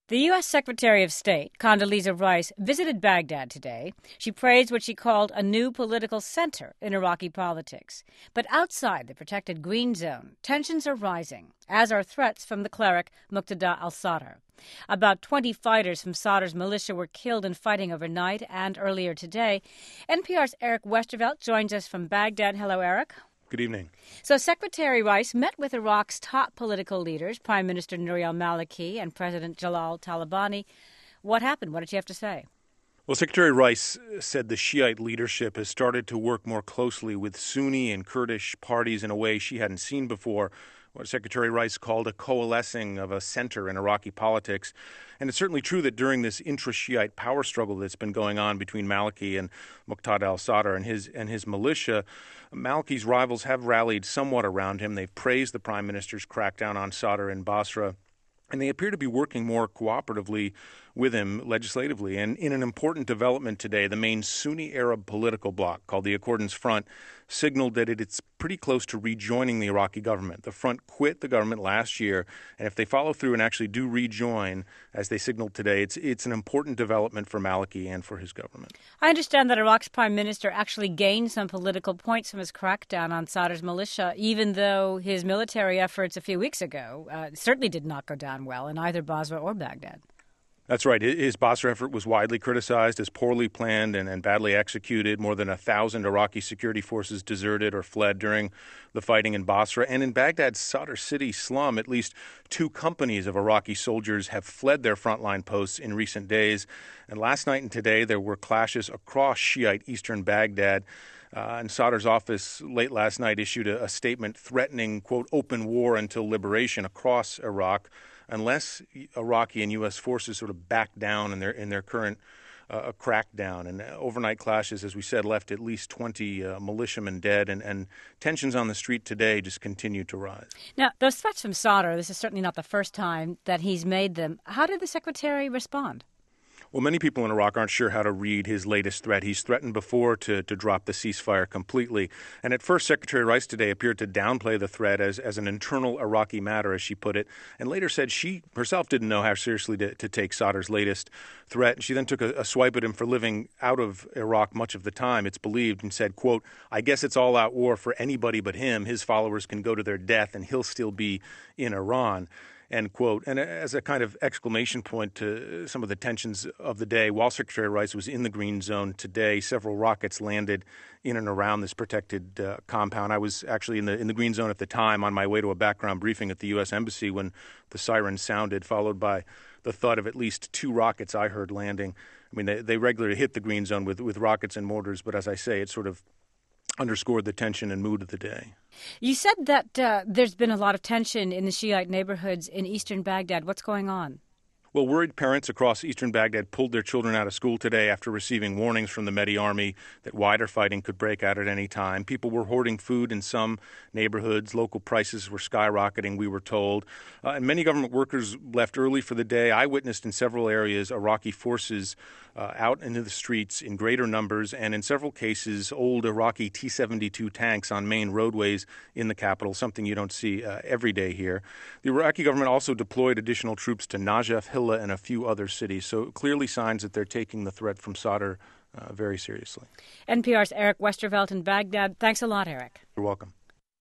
The U.S. Secretary of State, Condoleezza Rice, visited Baghdad today. She praised what she called a new political center in Iraqi politics. But outside the protected Green Zone, tensions are rising, as are threats from the cleric Muqtada al-Sadr. About 20 fighters from Sadr's militia were killed in fighting overnight and earlier today. NPR's Eric Westervelt joins us from Baghdad. Hello, Eric. Good evening. So Secretary Rice met with Iraq's top political leaders, Prime Minister Nouri al-Maliki and President Jalal Talabani. What happened? What did she have to say? Well, Secretary Rice said the Shiite leadership has started to work more closely with Sunni and Kurdish parties in a way she hadn't seen before, what Secretary Rice called a coalescing of a center in Iraqi politics. And it's certainly true that during this intra-Shiite power struggle that's been going on between Maliki and Muqtada al-Sadr and his militia, Maliki's rivals have rallied somewhat around him. They've praised the prime minister's crackdown on Sadr in Basra, and they appear to be working more cooperatively with him legislatively. And in an important development today, the main Sunni Arab political bloc, called the Accordance Front, signaled that it's pretty close to rejoining the Iraqi government. The front quit the government last year, and if they follow through and actually do rejoin, as they signaled today, it's an important development for Maliki and for his government. I understand that Iraq's prime minister actually gained some political points from his crackdown on Sadr's militia, even though his military efforts a few weeks ago certainly did not go down well in either Basra or Baghdad. That's right. His Basra effort was widely criticized as poorly planned and badly executed. More than 1,000 Iraqi security forces deserted or fled during the fighting in Basra. And in Baghdad's Sadr city slum, at least 2 companies of Iraqi soldiers have fled their frontline posts in recent days. And last night and today, there were clashes across Shiite eastern Baghdad. And Sadr's office late last night issued a statement threatening, quote, open war until liberation across Iraq, unless Iraqi and U.S. forces sort of back down in their current crackdown. And overnight clashes, as we said, left at least 20 militiamen dead, and tensions on the street today just continue to rise. Now, those threats from Sadr, this is certainly not the first time that he's made them. How did the secretary respond? Well, many people in Iraq aren't sure how to read his latest threat. He's threatened before to drop the ceasefire completely. And at first, Secretary Rice today appeared to downplay the threat as an internal Iraqi matter, as she put it, and later said she herself didn't know how seriously to take Sadr's latest threat. She then took a swipe at him for living out of Iraq much of the time, it's believed, and said, quote, I guess it's all-out war for anybody but him. His followers can go to their death, and he'll still be in Iran. End quote. And as a kind of exclamation point to some of the tensions of the day, while Secretary Rice was in the Green Zone today, several rockets landed in and around this protected compound. I was actually in the Green Zone at the time on my way to a background briefing at the U.S. Embassy when the siren sounded, followed by the thud of at least 2 rockets I heard landing. I mean, they regularly hit the Green Zone with rockets and mortars, but as I say, it sort of underscored the tension and mood of the day. You said that there's been a lot of tension in the Shiite neighborhoods in eastern Baghdad. What's going on? Well, worried parents across eastern Baghdad pulled their children out of school today after receiving warnings from the Mehdi army that wider fighting could break out at any time. People were hoarding food in some neighborhoods. Local prices were skyrocketing, we were told. And many government workers left early for the day. I witnessed in several areas Iraqi forces out into the streets in greater numbers, and in several cases, old Iraqi T-72 tanks on main roadways in the capital, something you don't see every day here. The Iraqi government also deployed additional troops to Najaf, Hilla, and a few other cities, so clearly signs that they're taking the threat from Sadr very seriously. NPR's Eric Westervelt in Baghdad. Thanks a lot, Eric. You're welcome.